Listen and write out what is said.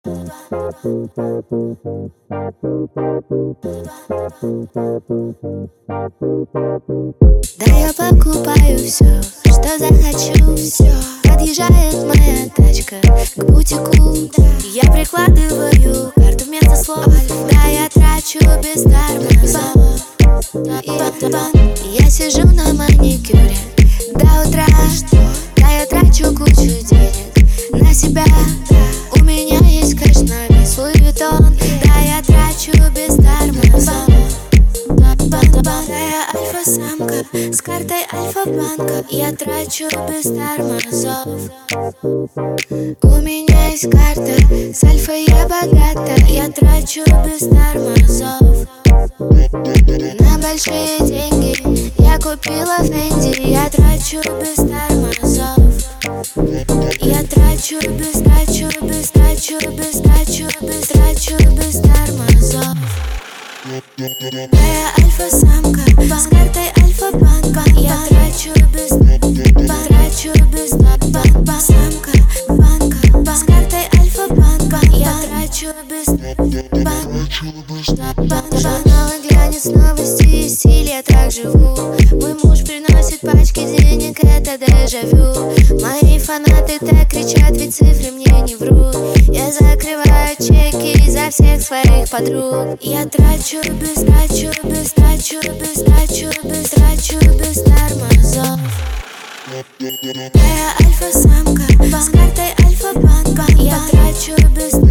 Да я покупаю все, что захочу. Подъезжает моя тачка к бутику. Я прикладываю карту вместо слов. Да я трачу без тормозов. Я сижу на маникюре до утра. Да я трачу кучу денег на себя. У меня есть кэш на весь Луи Виттон. Да я трачу без тормозов. Да я альфа-самка с картой Альфа-банка. Я трачу без тормозов. У меня есть карта с альфой, я богата. Я трачу без тормозов. На большие деньги я купила Фенди. Я трачу без тормозов. Я трачу без тормозов. Да я альфа-самка с картой Альфа-банка. Я трачу без самка банка с картой Альфа-банка. Я трачу без Новый глянец, новости и стиль, я так живу. Мой муж приносит пачки денег, это дежавю. Мои фанаты так кричат, ведь цифры мне не врут. Я закрываю чеки за всех своих подруг. Я трачу без тормозов. Да я альфа-самка с картой Альфа-банка. Я трачу без